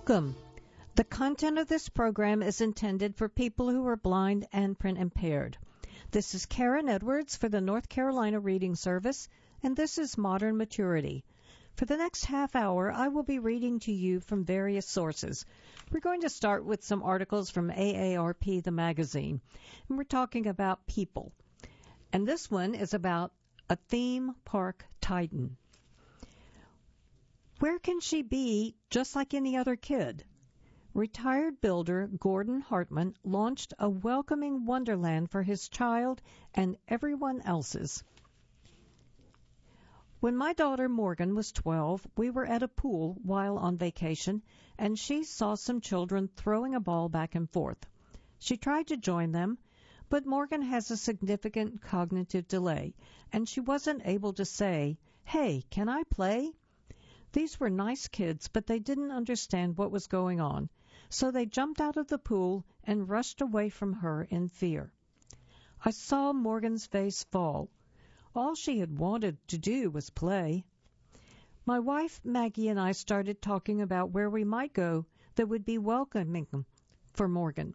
Welcome. The content of this program is intended for people who are blind and print impaired. This is Karen Edwards for the North Carolina Reading Service, and this is Modern Maturity. For the next half hour, I will be reading to you from various sources. We're going to start with some articles from AARP, the magazine, and we're talking about people. And this one is about a theme park titan. Where can she be just like any other kid? Retired builder Gordon Hartman launched a welcoming wonderland for his child and everyone else's. When my daughter Morgan was 12, we were at a pool while on vacation, and she saw some children throwing a ball back and forth. She tried to join them, but Morgan has a significant cognitive delay, and she wasn't able to say, "Hey, can I play?" These were nice kids, but they didn't understand what was going on, so they jumped out of the pool and rushed away from her in fear. I saw Morgan's face fall. All she had wanted to do was play. My wife Maggie and I started talking about where we might go that would be welcoming for Morgan.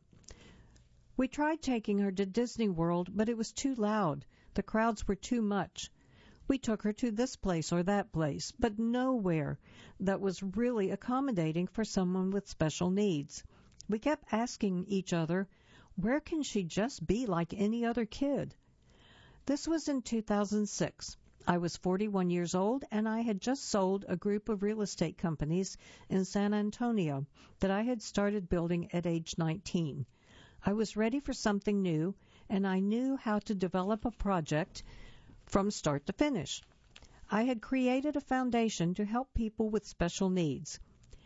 We tried taking her to Disney World, but it was too loud. The crowds were too much. We took her to this place or that place, but nowhere that was really accommodating for someone with special needs. We kept asking each other, where can she just be like any other kid? This was in 2006. I was 41 years old, and I had just sold a group of real estate companies in San Antonio that I had started building at age 19. I was ready for something new, and I knew how to develop a project from start to finish. I had created a foundation to help people with special needs.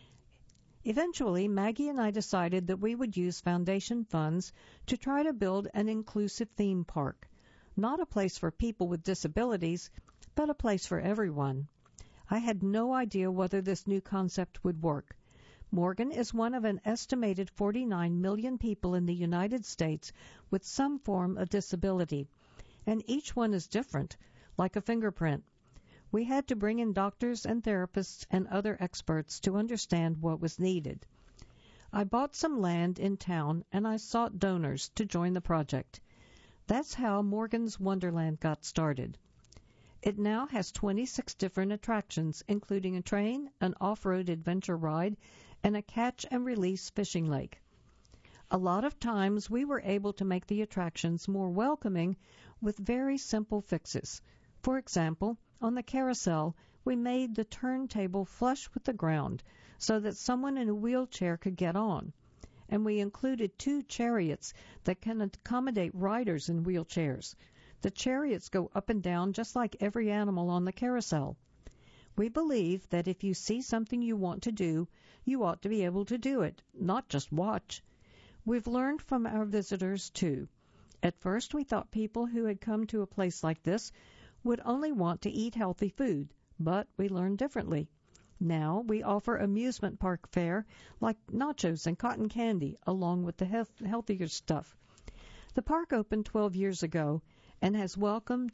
Eventually, Maggie and I decided that we would use foundation funds to try to build an inclusive theme park. Not a place for people with disabilities, but a place for everyone. I had no idea whether this new concept would work. Morgan is one of an estimated 49 million people in the United States with some form of disability, and each one is different, like a fingerprint. We had to bring in doctors and therapists and other experts to understand what was needed. I bought some land in town, and I sought donors to join the project. That's how Morgan's Wonderland got started. It now has 26 different attractions, including a train, an off-road adventure ride, and a catch-and-release fishing lake. A lot of times we were able to make the attractions more welcoming with very simple fixes. For example, on the carousel, we made the turntable flush with the ground so that someone in a wheelchair could get on. And we included 2 chariots that can accommodate riders in wheelchairs. The chariots go up and down just like every animal on the carousel. We believe that if you see something you want to do, you ought to be able to do it, not just watch. We've learned from our visitors, too. At first, we thought people who had come to a place like this would only want to eat healthy food, but we learned differently. Now we offer amusement park fare like nachos and cotton candy, along with the healthier stuff. The park opened 12 years ago and has welcomed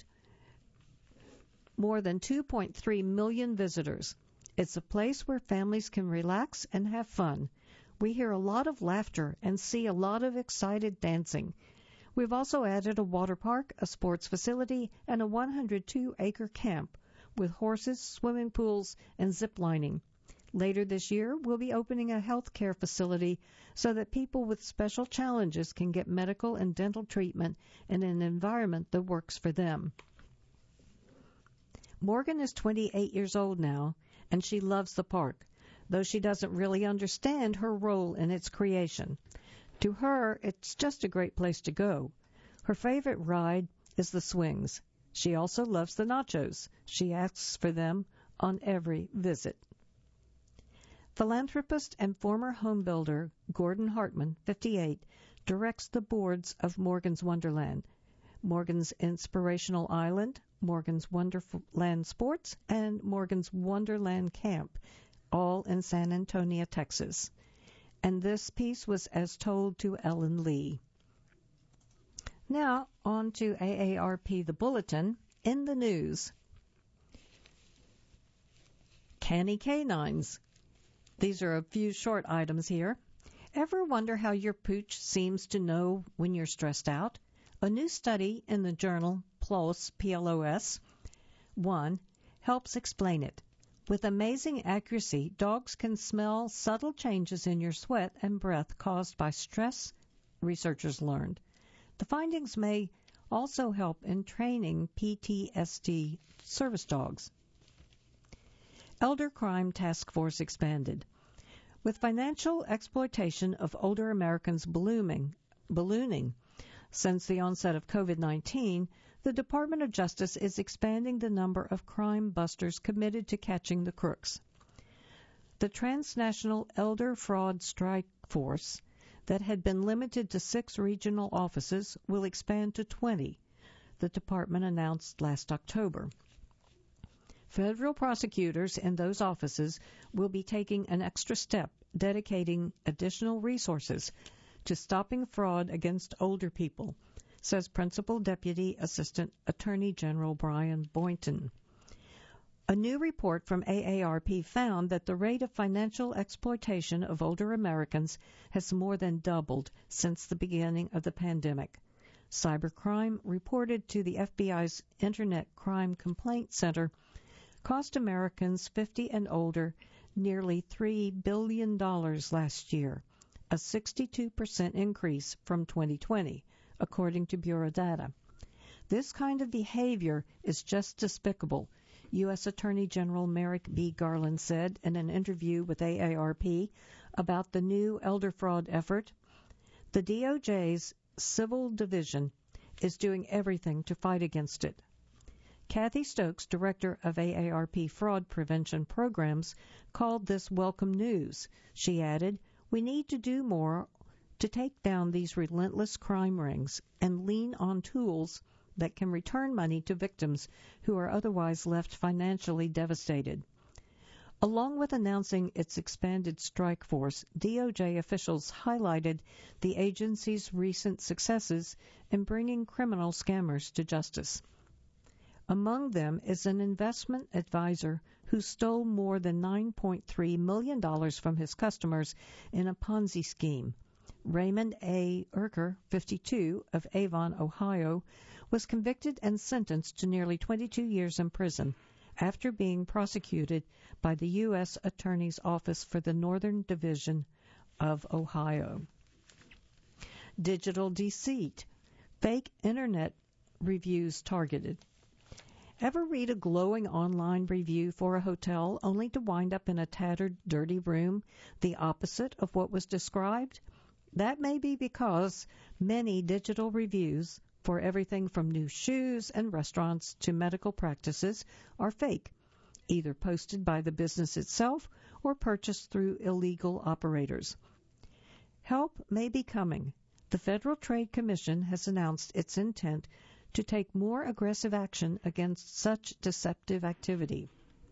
more than 2.3 million visitors. It's a place where families can relax and have fun. We hear a lot of laughter and see a lot of excited dancing. We've also added a water park, a sports facility, and a 102-acre camp with horses, swimming pools, and zip lining. Later this year, we'll be opening a health care facility so that people with special challenges can get medical and dental treatment in an environment that works for them. Morgan is 28 years old now, and she loves the park, though she doesn't really understand her role in its creation. To her, it's just a great place to go. Her favorite ride is the swings. She also loves the nachos. She asks for them on every visit. Philanthropist and former home builder Gordon Hartman, 58, directs the boards of Morgan's Wonderland, Morgan's Inspirational Island, Morgan's Wonderland Sports, and Morgan's Wonderland Camp, all in San Antonio, Texas. And this piece was as told to Ellen Lee. Now, on to AARP, the Bulletin. In the news, canny canines. These are a few short items here. Ever wonder how your pooch seems to know when you're stressed out? A new study in the journal PLOS, P-L-O-S, 1, helps explain it. With amazing accuracy, dogs can smell subtle changes in your sweat and breath caused by stress, researchers learned. The findings may also help in training PTSD service dogs. Elder Crime Task Force expanded. With financial exploitation of older Americans ballooning since the onset of COVID-19, the Department of Justice is expanding the number of crime busters committed to catching the crooks. The Transnational Elder Fraud Strike Force that had been limited to 6 regional offices will expand to 20, the department announced last October. Federal prosecutors in those offices will be taking an extra step, dedicating additional resources to stopping fraud against older people, says Principal Deputy Assistant Attorney General Brian Boynton. A new report from AARP found that the rate of financial exploitation of older Americans has more than doubled since the beginning of the pandemic. Cybercrime, reported to the FBI's Internet Crime Complaint Center, cost Americans 50 and older nearly $3 billion last year, a 62% increase from 2020, according to Bureau data. This kind of behavior is just despicable, U.S. Attorney General Merrick B. Garland said in an interview with AARP about the new elder fraud effort. The DOJ's Civil Division is doing everything to fight against it. Kathy Stokes, director of AARP Fraud Prevention Programs, called this welcome news. She added, "We need to do more to take down these relentless crime rings and lean on tools that can return money to victims who are otherwise left financially devastated." Along with announcing its expanded strike force, DOJ officials highlighted the agency's recent successes in bringing criminal scammers to justice. Among them is an investment advisor who stole more than $9.3 million from his customers in a Ponzi scheme. Raymond A. Erker, 52, of Avon, Ohio, was convicted and sentenced to nearly 22 years in prison after being prosecuted by the U.S. Attorney's Office for the Northern Division of Ohio. Digital deceit. Fake internet reviews targeted. Ever read a glowing online review for a hotel only to wind up in a tattered, dirty room, the opposite of what was described? That may be because many digital reviews for everything from new shoes and restaurants to medical practices are fake, either posted by the business itself or purchased through illegal operators. Help may be coming. The Federal Trade Commission has announced its intent to take more aggressive action against such deceptive activity.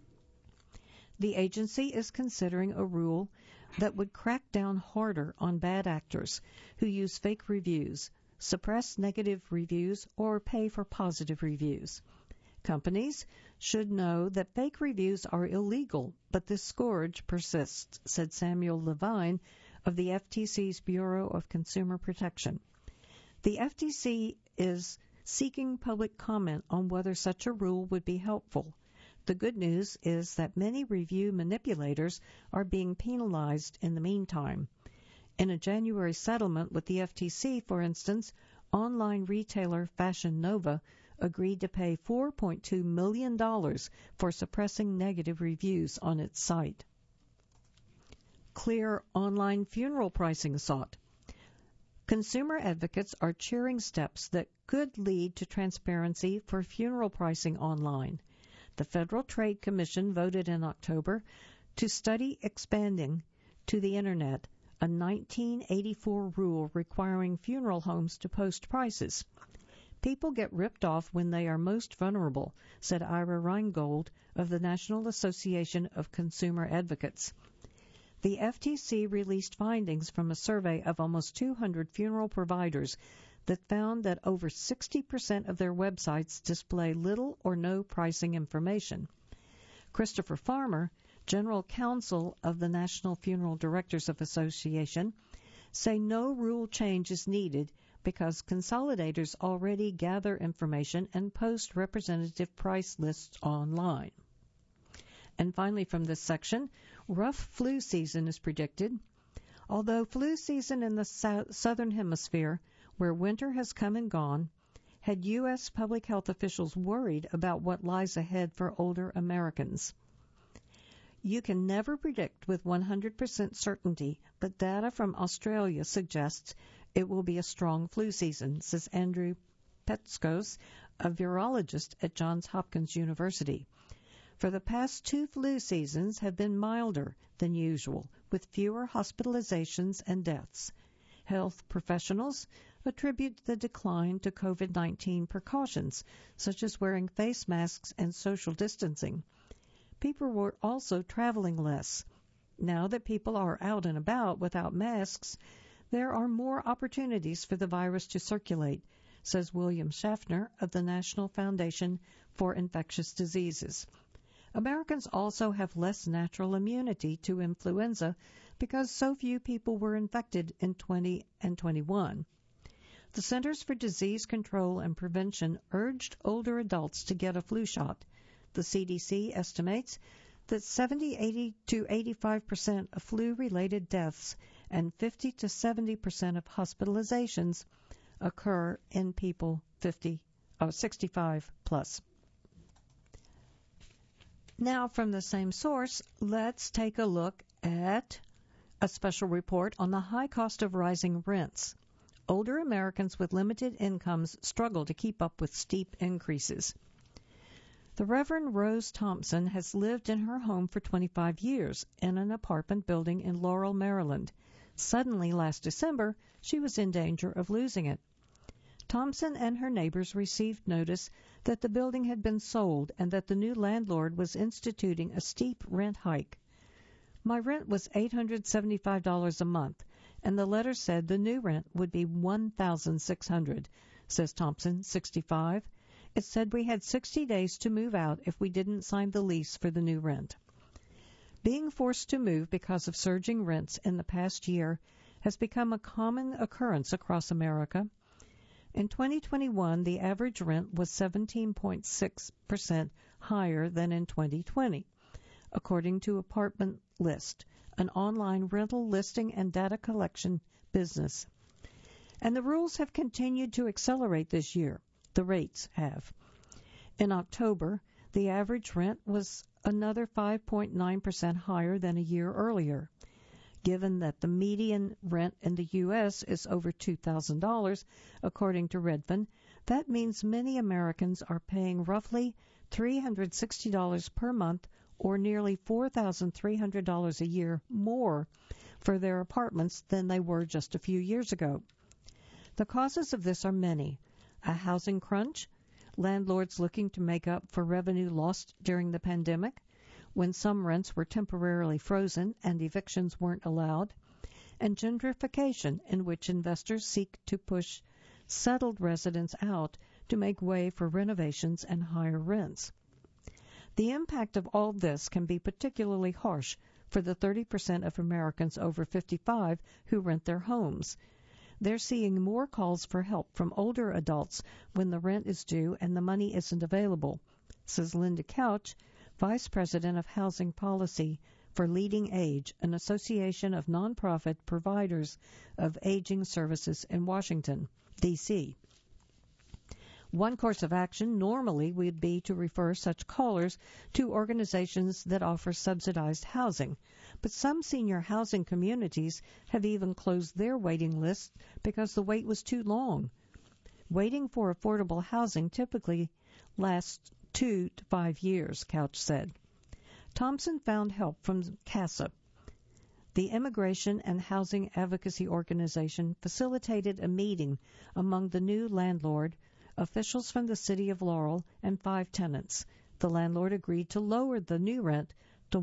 The agency is considering a rule that would crack down harder on bad actors who use fake reviews, suppress negative reviews, or pay for positive reviews. Companies should know that fake reviews are illegal, but this scourge persists, said Samuel Levine of the FTC's Bureau of Consumer Protection. The FTC is seeking public comment on whether such a rule would be helpful. The good news is that many review manipulators are being penalized in the meantime. In a January settlement with the FTC, for instance, online retailer Fashion Nova agreed to pay $4.2 million for suppressing negative reviews on its site. Clear online funeral pricing sought. Consumer advocates are cheering steps that could lead to transparency for funeral pricing online. The Federal Trade Commission voted in October to study expanding to the Internet a 1984 rule requiring funeral homes to post prices. People get ripped off when they are most vulnerable, said Ira Reingold of the National Association of Consumer Advocates. The FTC released findings from a survey of almost 200 funeral providers that found that over 60% of their websites display little or no pricing information. Christopher Farmer, General Counsel of the National Funeral Directors of Association, say no rule change is needed because consolidators already gather information and post representative price lists online. And finally, from this section, rough flu season is predicted. Although flu season in the southern hemisphere, where winter has come and gone, had U.S. public health officials worried about what lies ahead for older Americans. You can never predict with 100% certainty, but data from Australia suggests it will be a strong flu season, says Andrew Petskos, a virologist at Johns Hopkins University. For the past 2 flu seasons have been milder than usual, with fewer hospitalizations and deaths. Health professionals attribute the decline to COVID-19 precautions, such as wearing face masks and social distancing. People were also traveling less. Now that people are out and about without masks, there are more opportunities for the virus to circulate, says William Schaffner of the National Foundation for Infectious Diseases. Americans also have less natural immunity to influenza because so few people were infected in 20 and 21. The Centers for Disease Control and Prevention urged older adults to get a flu shot. The CDC estimates that 80 to 85% of flu-related deaths and 50 to 70% of hospitalizations occur in people 65 plus. Now, from the same source, let's take a look at a special report on the high cost of rising rents. Older Americans with limited incomes struggle to keep up with steep increases. The Reverend Rose Thompson has lived in her home for 25 years in an apartment building in Laurel, Maryland. Suddenly, last December, she was in danger of losing it. Thompson and her neighbors received notice that the building had been sold and that the new landlord was instituting a steep rent hike. My rent was $875 a month, and the letter said the new rent would be $1,600, says Thompson, 65. It said we had 60 days to move out if we didn't sign the lease for the new rent. Being forced to move because of surging rents in the past year has become a common occurrence across America. In 2021, the average rent was 17.6% higher than in 2020, according to Apartment List, an online rental listing and data collection business. And the rules have continued to accelerate this year. The rates have. In October, the average rent was another 5.9% higher than a year earlier. Given that the median rent in the U.S. is over $2,000, according to Redfin, that means many Americans are paying roughly $360 per month or nearly $4,300 a year more for their apartments than they were just a few years ago. The causes of this are many. A housing crunch, landlords looking to make up for revenue lost during the pandemic, when some rents were temporarily frozen and evictions weren't allowed, and gentrification, in which investors seek to push settled residents out to make way for renovations and higher rents. The impact of all this can be particularly harsh for the 30% of Americans over 55 who rent their homes. They're seeing more calls for help from older adults when the rent is due and the money isn't available, says Linda Couch, Vice President of Housing Policy for Leading Age, an association of nonprofit providers of aging services in Washington, D.C. One course of action normally would be to refer such callers to organizations that offer subsidized housing, but some senior housing communities have even closed their waiting lists because the wait was too long. Waiting for affordable housing typically lasts 2 to 5 years, Couch said. Thompson found help from CASA. The Immigration and Housing Advocacy Organization facilitated a meeting among the new landlord, officials from the city of Laurel, and 5 tenants. The landlord agreed to lower the new rent to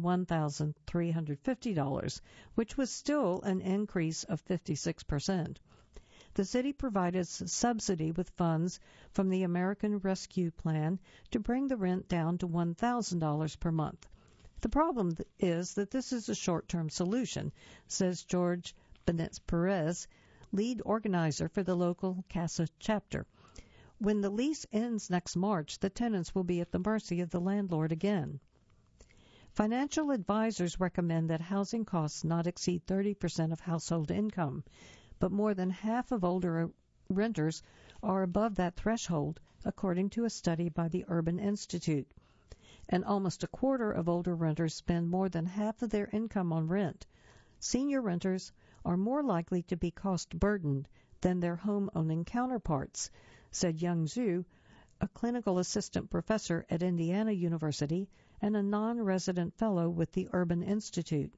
$1,350, which was still an increase of 56%. The city provided subsidy with funds from the American Rescue Plan to bring the rent down to $1,000 per month. The problem is that this is a short-term solution, says George Benet-Perez, lead organizer for the local CASA chapter. When the lease ends next March, the tenants will be at the mercy of the landlord again. Financial advisors recommend that housing costs not exceed 30% of household income, but more than half of older renters are above that threshold, according to a study by the Urban Institute. And almost a quarter of older renters spend more than half of their income on rent. Senior renters are more likely to be cost-burdened than their home-owning counterparts, said Young Zhu, a clinical assistant professor at Indiana University and a non-resident fellow with the Urban Institute.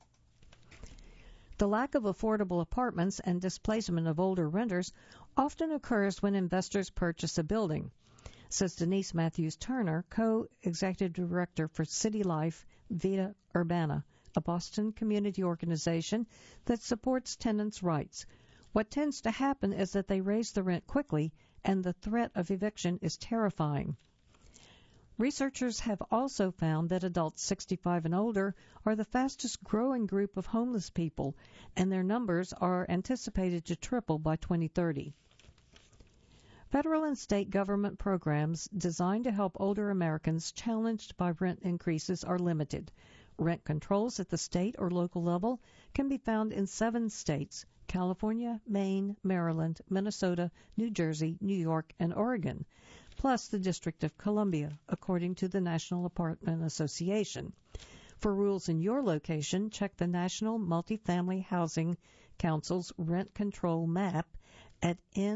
The lack of affordable apartments and displacement of older renters often occurs when investors purchase a building, says Denise Matthews-Turner, co-executive director for City Life Vita Urbana, a Boston community organization that supports tenants' rights. What tends to happen is that they raise the rent quickly, and the threat of eviction is terrifying. Researchers have also found that adults 65 and older are the fastest growing group of homeless people, and their numbers are anticipated to triple by 2030. Federal and state government programs designed to help older Americans challenged by rent increases are limited. Rent controls at the state or local level can be found in 7 states: California, Maine, Maryland, Minnesota, New Jersey, New York, and Oregon, plus the District of Columbia, according to the National Apartment Association. For rules in your location, check the National Multifamily Housing Council's rent control map at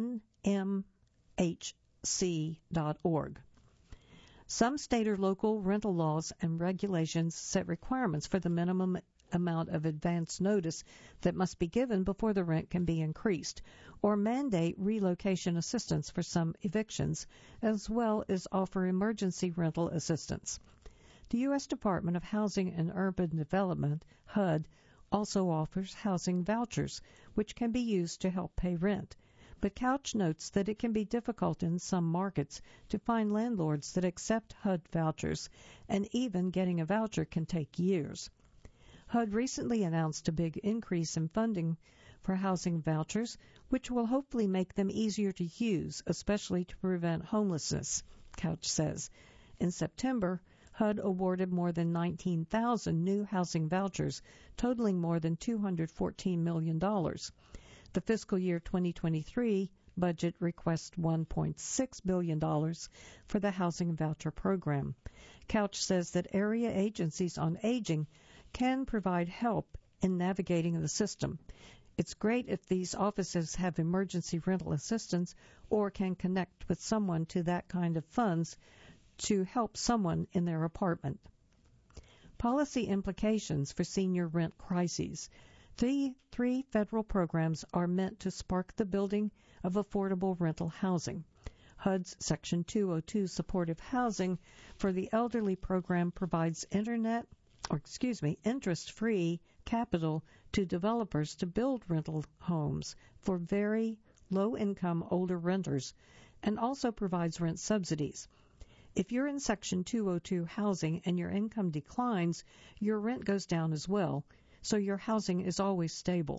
nmhc.org. Some state or local rental laws and regulations set requirements for the minimum amount of advance notice that must be given before the rent can be increased, or mandate relocation assistance for some evictions, as well as offer emergency rental assistance. The U.S. Department of Housing and Urban Development, HUD, also offers housing vouchers, which can be used to help pay rent. But Couch notes that it can be difficult in some markets to find landlords that accept HUD vouchers, and even getting a voucher can take years. HUD recently announced a big increase in funding for housing vouchers, which will hopefully make them easier to use, especially to prevent homelessness, Couch says. In September, HUD awarded more than 19,000 new housing vouchers, totaling more than $214 million. The fiscal year 2023 budget requests $1.6 billion for the housing voucher program. Couch says that area agencies on aging can provide help in navigating the system. It's great if these offices have emergency rental assistance or can connect with someone to that kind of funds to help someone in their apartment. Policy implications for senior rent crises. Three federal programs are meant to spark the building of affordable rental housing. HUD's Section 202 Supportive Housing for the Elderly program provides interest-free capital to developers to build rental homes for very low-income older renters, and also provides rent subsidies. If you're in Section 202 housing and your income declines, your rent goes down as well, so your housing is always stable.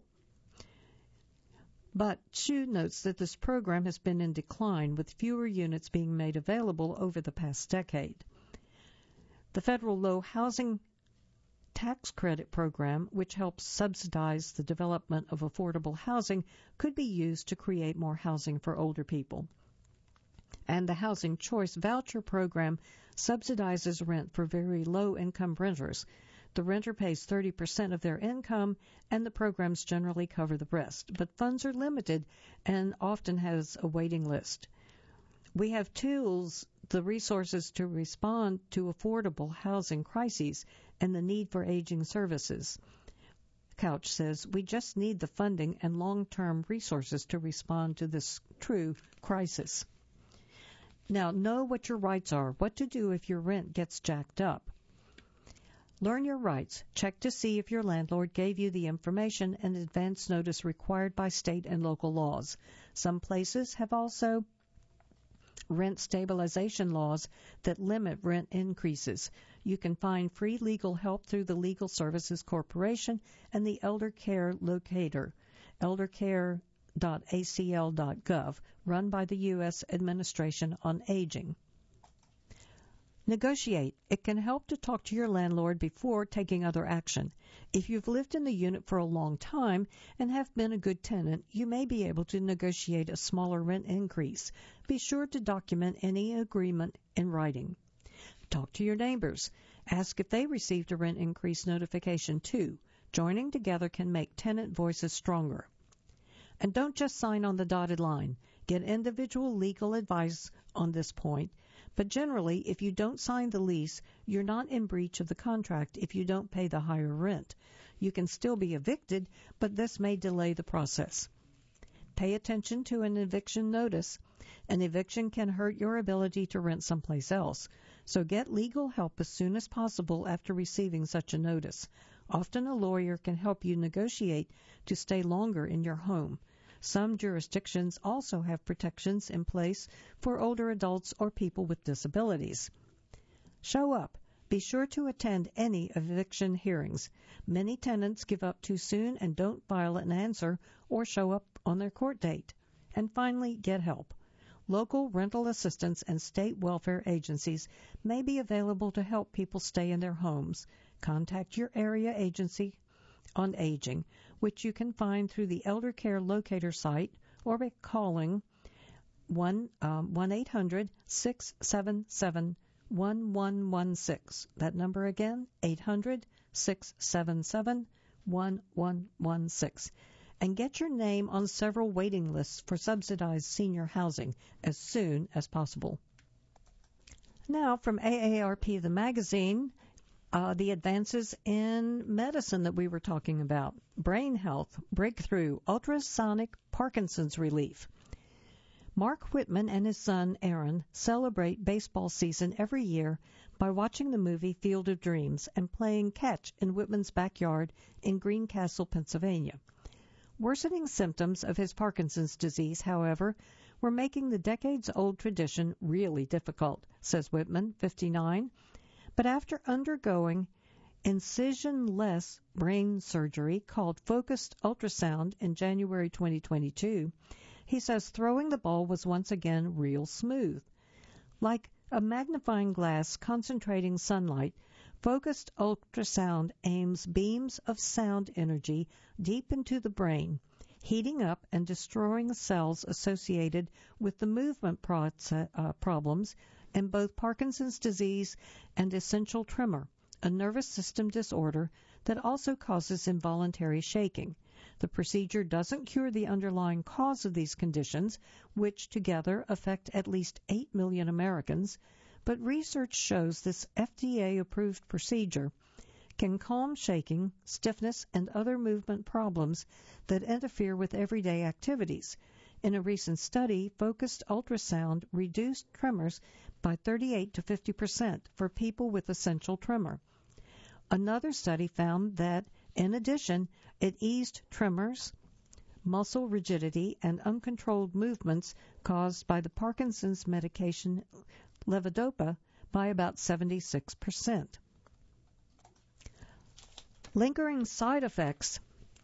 But Chu notes that this program has been in decline, with fewer units being made available over the past decade. The federal low housing tax credit program, which helps subsidize the development of affordable housing, could be used to create more housing for older people. And the Housing Choice Voucher program subsidizes rent for very low-income renters. The renter pays 30% of their income, and the programs generally cover the rest. But funds are limited and often has a waiting list. We have tools, the resources to respond to affordable housing crises and the need for aging services. Couch says, we just need the funding and long-term resources to respond to this true crisis. Now, know what your rights are, what to do if your rent gets jacked up. Learn your rights. Check to see if your landlord gave you the information and advance notice required by state and local laws. Some places have also rent stabilization laws that limit rent increases. You can find free legal help through the Legal Services Corporation and the Elder Care Locator, eldercare.acl.gov, run by the U.S. Administration on Aging. Negotiate. It can help to talk to your landlord before taking other action. If you've lived in the unit for a long time and have been a good tenant, you may be able to negotiate a smaller rent increase. Be sure to document any agreement in writing. Talk to your neighbors. Ask if they received a rent increase notification too. Joining together can make tenant voices stronger. And don't just sign on the dotted line. Get individual legal advice on this point. But generally, if you don't sign the lease, you're not in breach of the contract if you don't pay the higher rent. You can still be evicted, but this may delay the process. Pay attention to an eviction notice. An eviction can hurt your ability to rent someplace else, so get legal help as soon as possible after receiving such a notice. Often a lawyer can help you negotiate to stay longer in your home. Some jurisdictions also have protections in place for older adults or people with disabilities. Show up. Be sure to attend any eviction hearings. Many tenants give up too soon and don't file an answer or show up on their court date. And finally, get help. Local rental assistance and state welfare agencies may be available to help people stay in their homes. Contact your area agency on aging, which you can find through the Elder Care Locator site or by calling 1-800-677-1116. That number again, 800-677-1116. And get your name on several waiting lists for subsidized senior housing as soon as possible. Now from AARP, the magazine, the advances in medicine that we were talking about. Brain health, breakthrough, ultrasonic Parkinson's relief. Mark Whitman and his son Aaron celebrate baseball season every year by watching the movie Field of Dreams and playing catch in Whitman's backyard in Greencastle, Pennsylvania. Worsening symptoms of his Parkinson's disease, however, were making the decades-old tradition really difficult, says Whitman, 59. But after undergoing incision-less brain surgery called focused ultrasound in January 2022, he says throwing the ball was once again real smooth. Like a magnifying glass concentrating sunlight, focused ultrasound aims beams of sound energy deep into the brain, heating up and destroying cells associated with the movement problems in both Parkinson's disease and essential tremor, a nervous system disorder that also causes involuntary shaking. The procedure doesn't cure the underlying cause of these conditions, which together affect at least 8 million Americans, but research shows this FDA-approved procedure can calm shaking, stiffness, and other movement problems that interfere with everyday activities. In a recent study, focused ultrasound reduced tremors by 38 to 50% for people with essential tremor. Another study found that, in addition, it eased tremors, muscle rigidity, and uncontrolled movements caused by the Parkinson's medication levodopa by about 76%. Lingering side effects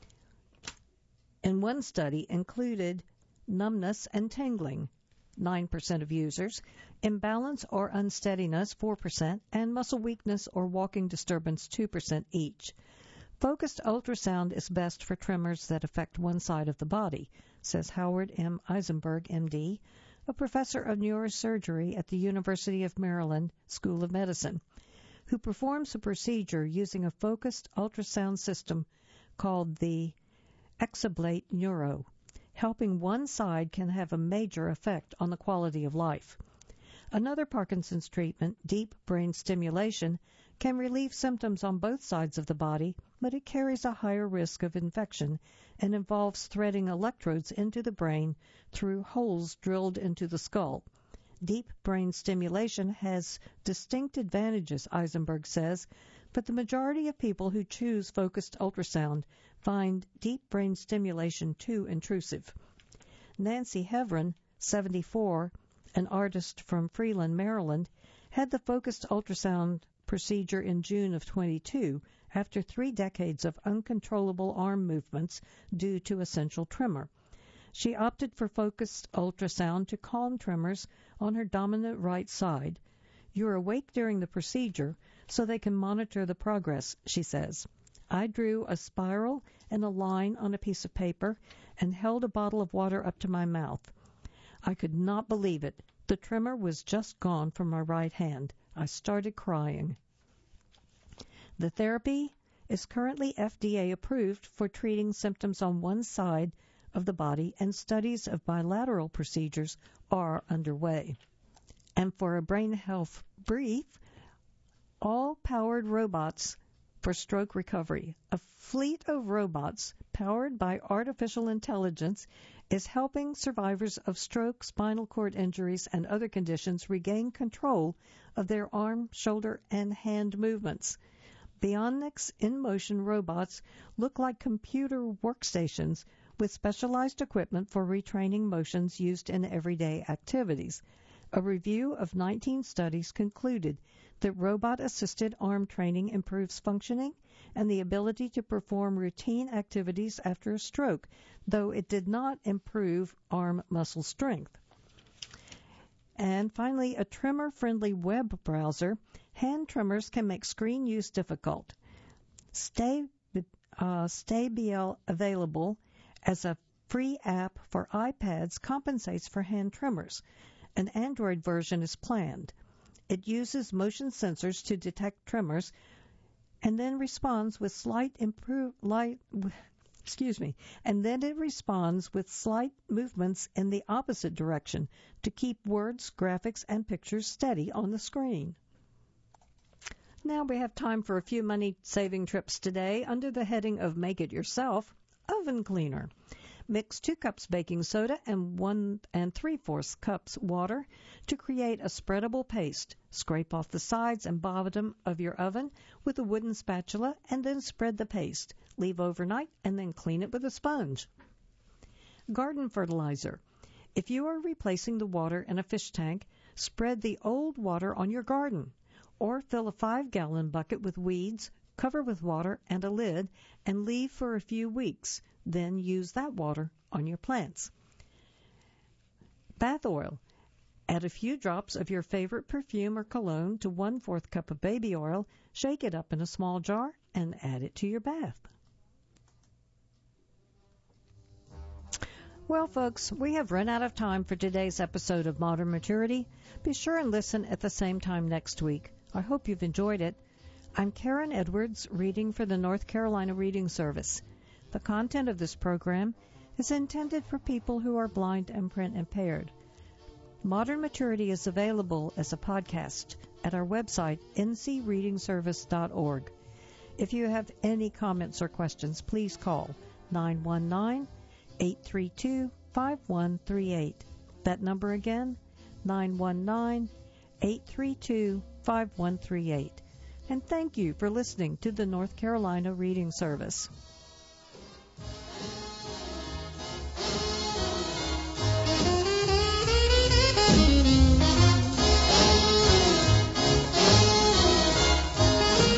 in one study included numbness and tingling, 9% of users, imbalance or unsteadiness, 4%, and muscle weakness or walking disturbance, 2% each. Focused ultrasound is best for tremors that affect one side of the body, says Howard M. Eisenberg, MD, a professor of neurosurgery at the University of Maryland School of Medicine, who performs a procedure using a focused ultrasound system called the Exablate Neuro. Helping one side can have a major effect on the quality of life. Another Parkinson's treatment, deep brain stimulation, can relieve symptoms on both sides of the body, but it carries a higher risk of infection and involves threading electrodes into the brain through holes drilled into the skull. Deep brain stimulation has distinct advantages, Eisenberg says, but the majority of people who choose focused ultrasound find deep brain stimulation too intrusive. Nancy Hevron, 74, an artist from Freeland, Maryland, had the focused ultrasound procedure in June of 22 after 3 decades of uncontrollable arm movements due to essential tremor. She opted for focused ultrasound to calm tremors on her dominant right side. You're awake during the procedure, so they can monitor the progress, she says. I drew a spiral and a line on a piece of paper and held a bottle of water up to my mouth. I could not believe it. The tremor was just gone from my right hand. I started crying. The therapy is currently FDA approved for treating symptoms on one side of the body, and studies of bilateral procedures are underway. And for a brain health brief, all-powered robots for stroke recovery. A fleet of robots powered by artificial intelligence is helping survivors of stroke, spinal cord injuries, and other conditions regain control of their arm, shoulder, and hand movements. Bionics in-motion robots look like computer workstations with specialized equipment for retraining motions used in everyday activities. A review of 19 studies concluded that robot-assisted arm training improves functioning and the ability to perform routine activities after a stroke, though it did not improve arm muscle strength. And finally, a tremor-friendly web browser. Hand tremors can make screen use difficult. StayBL, available as a free app for iPads, compensates for hand tremors. An Android version is planned. It uses motion sensors to detect tremors and then responds with slight movements in the opposite direction to keep words, graphics, and pictures steady on the screen. Now we have time for a few money-saving trips today under the heading of Make It Yourself Oven Cleaner. Mix 2 cups baking soda and 1 3/4 cups water to create a spreadable paste. Scrape off the sides and bottom of your oven with a wooden spatula and then spread the paste. Leave overnight and then clean it with a sponge. Garden fertilizer. If you are replacing the water in a fish tank, spread the old water on your garden, or fill a 5-gallon bucket with weeds, cover with water and a lid, and leave for a few weeks. Then use that water on your plants. Bath oil. Add a few drops of your favorite perfume or cologne to 1/4 cup of baby oil, shake it up in a small jar, and add it to your bath. Well, folks, we have run out of time for today's episode of Modern Maturity. Be sure and listen at the same time next week. I hope you've enjoyed it. I'm Karen Edwards, reading for the North Carolina Reading Service. The content of this program is intended for people who are blind and print impaired. Modern Maturity is available as a podcast at our website, ncreadingservice.org. If you have any comments or questions, please call 919-832-5138. That number again, 919-832-5138. And thank you for listening to the North Carolina Reading Service.